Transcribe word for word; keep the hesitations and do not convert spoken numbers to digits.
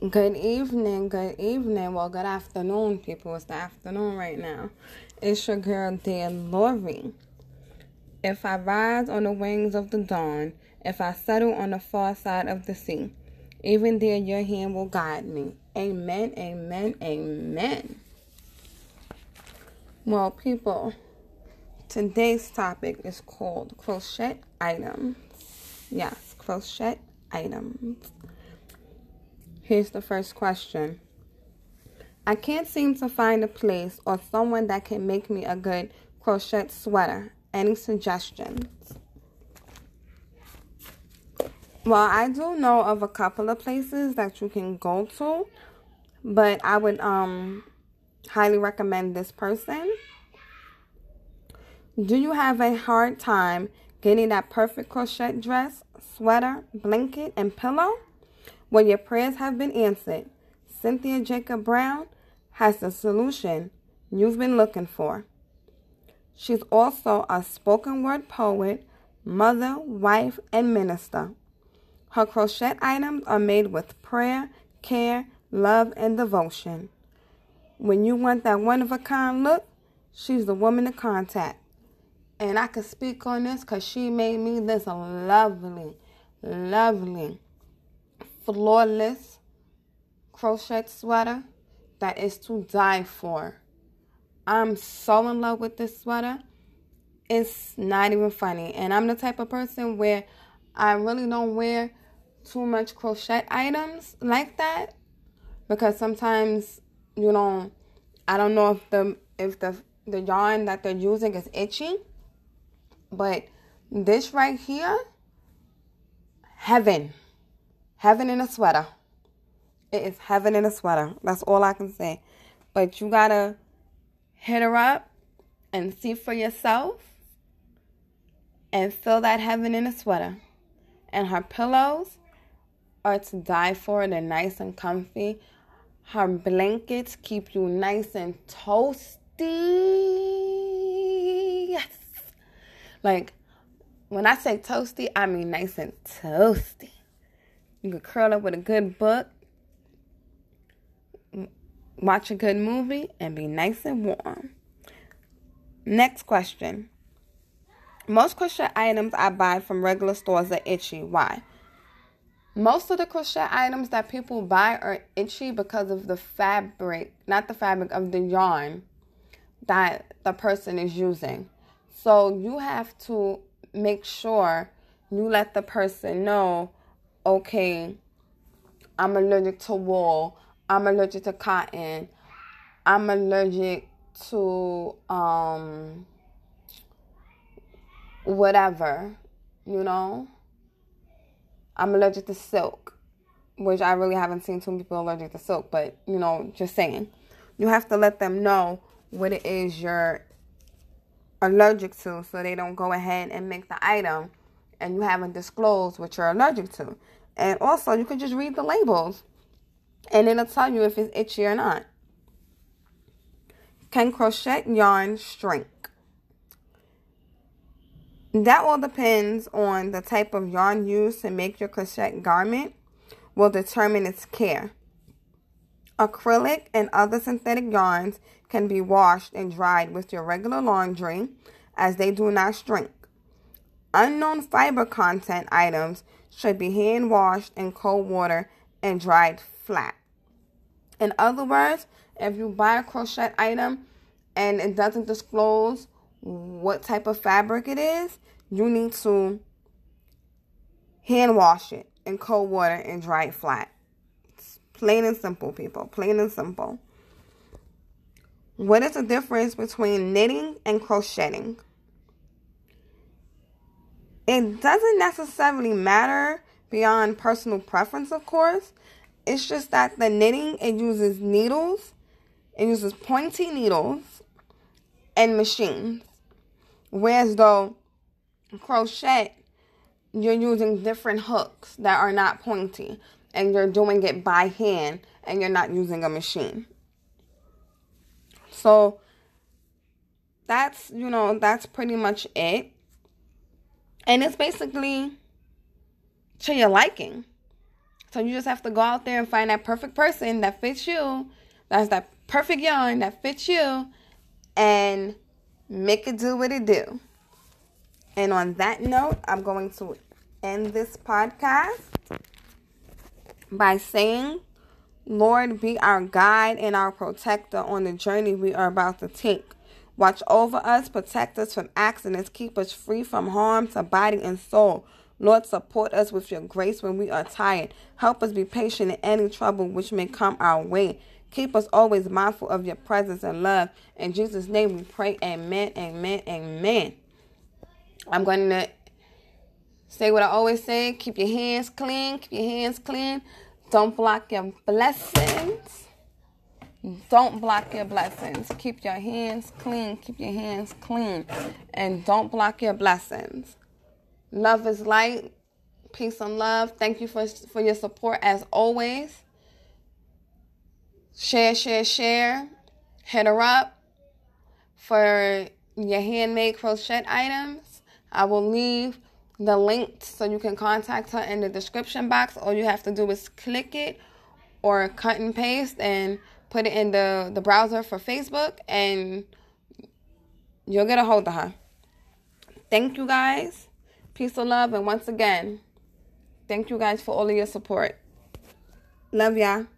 Good evening, good evening. Well, good afternoon, people. It's the afternoon right now. It's your girl, dear Lori. If I rise on the wings of the dawn, if I settle on the far side of the sea, even there your hand will guide me. Amen, amen, amen. Well, people, today's topic is called crochet items. Yes, crochet items. Here's the first question. I can't seem to find a place or someone that can make me a good crochet sweater. Any suggestions? Well, I do know of a couple of places that you can go to, but I would um highly recommend this person. Do you have a hard time getting that perfect crochet dress, sweater, blanket, and pillow? Well, your prayers have been answered. Cynthia Jacob Brown has the solution you've been looking for. She's also a spoken word poet, mother, wife, and minister. Her crochet items are made with prayer, care, love, and devotion. When you want that one-of-a-kind look, she's the woman to contact. And I can speak on this because she made me this lovely, lovely, flawless crochet sweater that is to die for. I'm so in love with this sweater. It's not even funny. And I'm the type of person where I really don't wear too much crochet items like that, because sometimes, you know, I don't know if the if the the yarn that they're using is itchy. But this right here, heaven. Heaven in a sweater. It is heaven in a sweater. That's all I can say. But you gotta hit her up and see for yourself and feel that heaven in a sweater. And her pillows are to die for. They're nice and comfy. Her blankets keep you nice and toasty. Yes. Like, when I say toasty, I mean nice and toasty. You can curl up with a good book, watch a good movie, and be nice and warm. Next question. Most crochet items I buy from regular stores are itchy. Why? Most of the crochet items that people buy are itchy because of the fabric, not the fabric, of the yarn that the person is using. So you have to make sure you let the person know, okay, I'm allergic to wool, I'm allergic to cotton, I'm allergic to um whatever, you know. I'm allergic to silk, which I really haven't seen too many people allergic to silk, but, you know, just saying. You have to let them know what it is you're allergic to so they don't go ahead and make the item and you haven't disclosed what you're allergic to. And also, you can just read the labels and it'll tell you if it's itchy or not. Can crochet yarn shrink? That all depends on the type of yarn used to make your crochet garment will determine its care. Acrylic and other synthetic yarns can be washed and dried with your regular laundry as they do not shrink. Unknown fiber content items should be hand washed in cold water and dried flat. In other words, if you buy a crochet item and it doesn't disclose what type of fabric it is, you need to hand wash it in cold water and dry it flat. It's plain and simple, people. Plain and simple. What is the difference between knitting and crocheting? It doesn't necessarily matter beyond personal preference, of course. It's just that the knitting, it uses needles, it uses pointy needles and machines. Whereas though crochet, you're using different hooks that are not pointy and you're doing it by hand and you're not using a machine. So that's, you know, that's pretty much it. And it's basically to your liking. So you just have to go out there and find that perfect person that fits you. That's that perfect yarn that fits you. And make it do what it do. And on that note, I'm going to end this podcast by saying, Lord, be our guide and our protector on the journey we are about to take. Watch over us, protect us from accidents, keep us free from harm to body and soul. Lord, support us with your grace when we are tired. Help us be patient in any trouble which may come our way. Keep us always mindful of your presence and love. In Jesus' name we pray, amen, amen, amen. I'm going to say what I always say. Keep your hands clean. Keep your hands clean. Don't block your blessings. Don't block your blessings. Keep your hands clean. Keep your hands clean. And don't block your blessings. Love is light. Peace and love. Thank you for, for your support as always. Share, share, share. Hit her up for your handmade crochet items. I will leave the link so you can contact her in the description box. All you have to do is click it or cut and paste and put it in the, the browser for Facebook and you'll get a hold of her. Thank you guys. Peace and love. And once again, thank you guys for all of your support. Love y'all.